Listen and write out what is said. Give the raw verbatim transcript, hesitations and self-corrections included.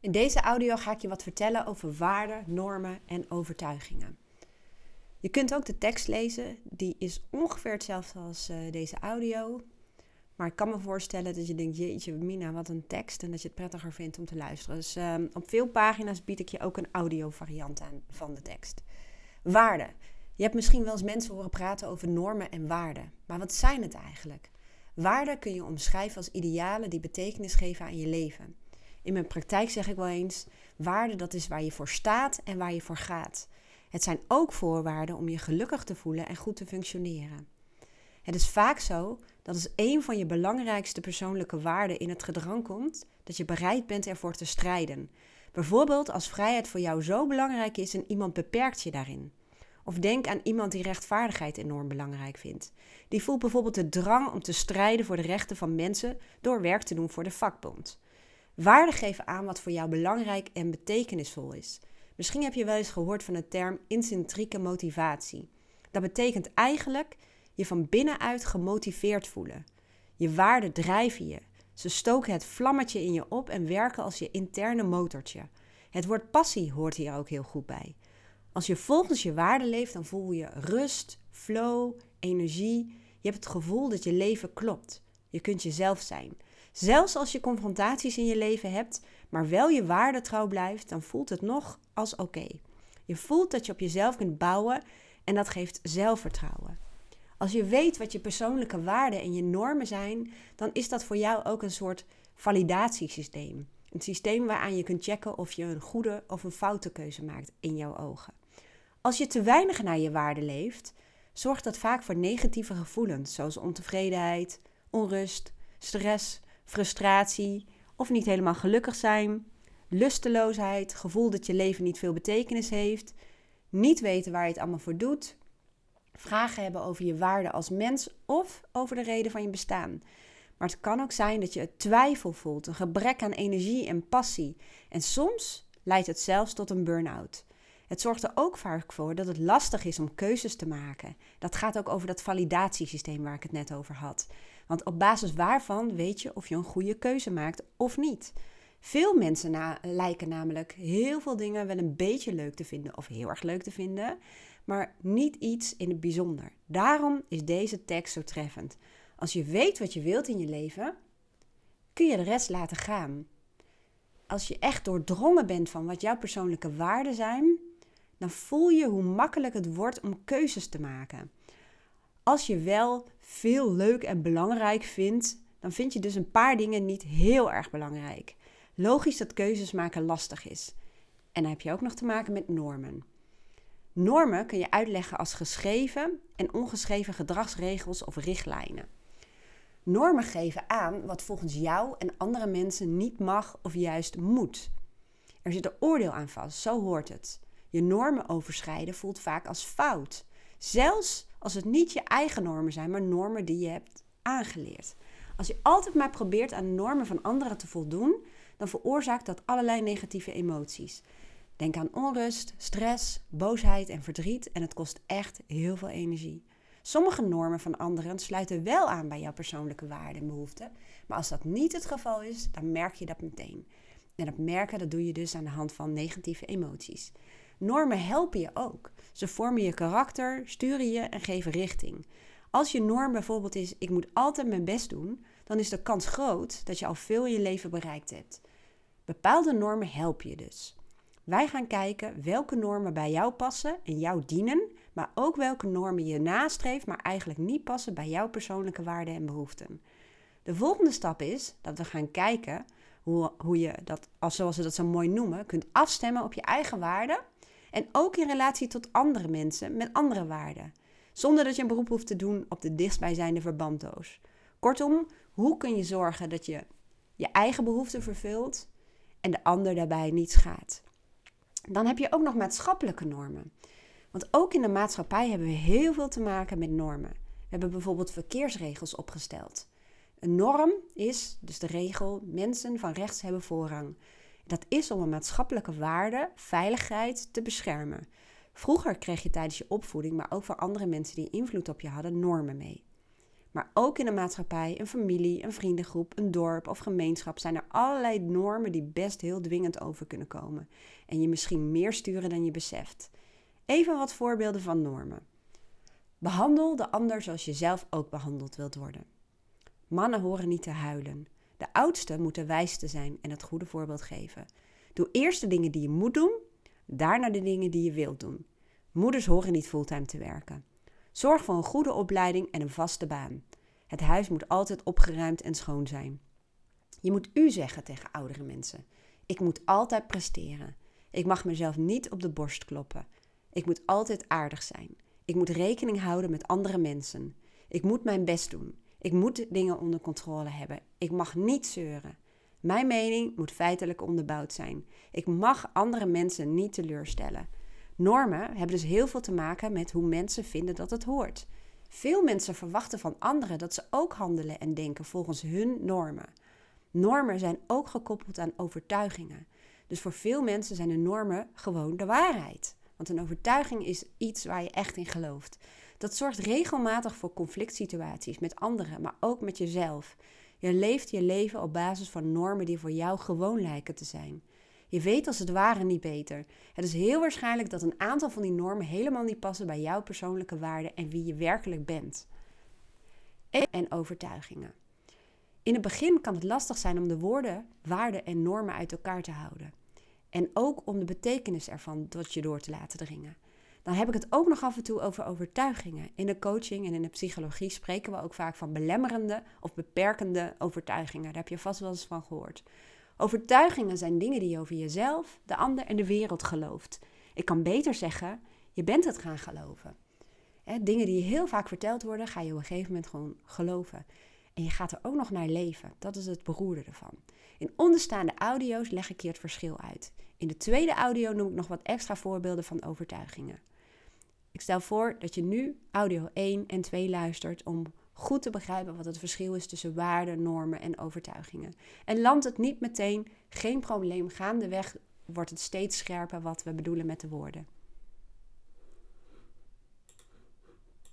In deze audio ga ik je wat vertellen over waarden, normen en overtuigingen. Je kunt ook de tekst lezen, die is ongeveer hetzelfde als uh, deze audio. Maar ik kan me voorstellen dat je denkt, jeetje Mina, wat een tekst, en dat je het prettiger vindt om te luisteren. Dus uh, op veel pagina's bied ik je ook een audio variant aan van de tekst. Waarden. Je hebt misschien wel eens mensen horen praten over normen en waarden. Maar wat zijn het eigenlijk? Waarden kun je omschrijven als idealen die betekenis geven aan je leven. In mijn praktijk zeg ik wel eens, waarden dat is waar je voor staat en waar je voor gaat. Het zijn ook voorwaarden om je gelukkig te voelen en goed te functioneren. Het is vaak zo dat als een van je belangrijkste persoonlijke waarden in het gedrang komt, dat je bereid bent ervoor te strijden. Bijvoorbeeld als vrijheid voor jou zo belangrijk is en iemand beperkt je daarin. Of denk aan iemand die rechtvaardigheid enorm belangrijk vindt. Die voelt bijvoorbeeld de drang om te strijden voor de rechten van mensen door werk te doen voor de vakbond. Waarden geven aan wat voor jou belangrijk en betekenisvol is. Misschien heb je wel eens gehoord van de term intrinsieke motivatie. Dat betekent eigenlijk je van binnenuit gemotiveerd voelen. Je waarden drijven je. Ze stoken het vlammetje in je op en werken als je interne motortje. Het woord passie hoort hier ook heel goed bij. Als je volgens je waarden leeft, dan voel je rust, flow, energie. Je hebt het gevoel dat je leven klopt. Je kunt jezelf zijn. Zelfs als je confrontaties in je leven hebt, maar wel je waarde trouw blijft, dan voelt het nog als oké. Okay. Je voelt dat je op jezelf kunt bouwen en dat geeft zelfvertrouwen. Als je weet wat je persoonlijke waarden en je normen zijn, dan is dat voor jou ook een soort validatiesysteem. Een systeem waaraan je kunt checken of je een goede of een foute keuze maakt in jouw ogen. Als je te weinig naar je waarden leeft, zorgt dat vaak voor negatieve gevoelens, zoals ontevredenheid, onrust, stress, frustratie of niet helemaal gelukkig zijn, lusteloosheid, gevoel dat je leven niet veel betekenis heeft, niet weten waar je het allemaal voor doet, vragen hebben over je waarde als mens of over de reden van je bestaan. Maar het kan ook zijn dat je twijfel voelt, een gebrek aan energie en passie. En soms leidt het zelfs tot een burn-out. Het zorgt er ook vaak voor dat het lastig is om keuzes te maken. Dat gaat ook over dat validatiesysteem waar ik het net over had. Want op basis waarvan weet je of je een goede keuze maakt of niet. Veel mensen na- lijken namelijk heel veel dingen wel een beetje leuk te vinden of heel erg leuk te vinden, maar niet iets in het bijzonder. Daarom is deze tekst zo treffend. Als je weet wat je wilt in je leven, kun je de rest laten gaan. Als je echt doordrongen bent van wat jouw persoonlijke waarden zijn, dan voel je hoe makkelijk het wordt om keuzes te maken. Als je wel veel leuk en belangrijk vindt, dan vind je dus een paar dingen niet heel erg belangrijk. Logisch dat keuzes maken lastig is. En dan heb je ook nog te maken met normen. Normen kun je uitleggen als geschreven en ongeschreven gedragsregels of richtlijnen. Normen geven aan wat volgens jou en andere mensen niet mag of juist moet. Er zit een oordeel aan vast, zo hoort het. Je normen overschrijden voelt vaak als fout. Zelfs als het niet je eigen normen zijn, maar normen die je hebt aangeleerd. Als je altijd maar probeert aan de normen van anderen te voldoen, dan veroorzaakt dat allerlei negatieve emoties. Denk aan onrust, stress, boosheid en verdriet en het kost echt heel veel energie. Sommige normen van anderen sluiten wel aan bij jouw persoonlijke waarden en behoeften, maar als dat niet het geval is, dan merk je dat meteen. En dat merken, dat doe je dus aan de hand van negatieve emoties. Normen helpen je ook. Ze vormen je karakter, sturen je en geven richting. Als je norm bijvoorbeeld is, ik moet altijd mijn best doen, dan is de kans groot dat je al veel in je leven bereikt hebt. Bepaalde normen helpen je dus. Wij gaan kijken welke normen bij jou passen en jou dienen, maar ook welke normen je nastreeft, maar eigenlijk niet passen bij jouw persoonlijke waarden en behoeften. De volgende stap is dat we gaan kijken hoe, hoe je dat, als zoals ze dat zo mooi noemen, kunt afstemmen op je eigen waarden en ook in relatie tot andere mensen met andere waarden. Zonder dat je een beroep hoeft te doen op de dichtstbijzijnde verbanddoos. Kortom, hoe kun je zorgen dat je je eigen behoeften vervult en de ander daarbij niet schaadt? Dan heb je ook nog maatschappelijke normen. Want ook in de maatschappij hebben we heel veel te maken met normen. We hebben bijvoorbeeld verkeersregels opgesteld. Een norm is dus de regel, mensen van rechts hebben voorrang. Dat is om een maatschappelijke waarde, veiligheid, te beschermen. Vroeger kreeg je tijdens je opvoeding, maar ook voor andere mensen die invloed op je hadden, normen mee. Maar ook in een maatschappij, een familie, een vriendengroep, een dorp of gemeenschap zijn er allerlei normen die best heel dwingend over kunnen komen. En je misschien meer sturen dan je beseft. Even wat voorbeelden van normen. Behandel de ander zoals je zelf ook behandeld wilt worden. Mannen horen niet te huilen. De oudste moet de wijste zijn en het goede voorbeeld geven. Doe eerst de dingen die je moet doen, daarna de dingen die je wilt doen. Moeders horen niet fulltime te werken. Zorg voor een goede opleiding en een vaste baan. Het huis moet altijd opgeruimd en schoon zijn. Je moet u zeggen tegen oudere mensen. Ik moet altijd presteren. Ik mag mezelf niet op de borst kloppen. Ik moet altijd aardig zijn. Ik moet rekening houden met andere mensen. Ik moet mijn best doen. Ik moet dingen onder controle hebben. Ik mag niet zeuren. Mijn mening moet feitelijk onderbouwd zijn. Ik mag andere mensen niet teleurstellen. Normen hebben dus heel veel te maken met hoe mensen vinden dat het hoort. Veel mensen verwachten van anderen dat ze ook handelen en denken volgens hun normen. Normen zijn ook gekoppeld aan overtuigingen. Dus voor veel mensen zijn de normen gewoon de waarheid. Want een overtuiging is iets waar je echt in gelooft. Dat zorgt regelmatig voor conflict situaties met anderen, maar ook met jezelf. Je leeft je leven op basis van normen die voor jou gewoon lijken te zijn. Je weet als het ware niet beter. Het is heel waarschijnlijk dat een aantal van die normen helemaal niet passen bij jouw persoonlijke waarden en wie je werkelijk bent. En overtuigingen. In het begin kan het lastig zijn om de woorden, waarden en normen uit elkaar te houden. En ook om de betekenis ervan tot je door te laten dringen. Dan heb ik het ook nog af en toe over overtuigingen. In de coaching en in de psychologie spreken we ook vaak van belemmerende of beperkende overtuigingen. Daar heb je vast wel eens van gehoord. Overtuigingen zijn dingen die je over jezelf, de ander en de wereld gelooft. Ik kan beter zeggen, je bent het gaan geloven. Hè, dingen die je heel vaak verteld worden, ga je op een gegeven moment gewoon geloven. En je gaat er ook nog naar leven. Dat is het beroerde ervan. In onderstaande audio's leg ik je het verschil uit. In de tweede audio noem ik nog wat extra voorbeelden van overtuigingen. Ik stel voor dat je nu audio één en twee luistert om goed te begrijpen wat het verschil is tussen waarden, normen en overtuigingen. En landt het niet meteen, geen probleem, gaandeweg wordt het steeds scherper wat we bedoelen met de woorden.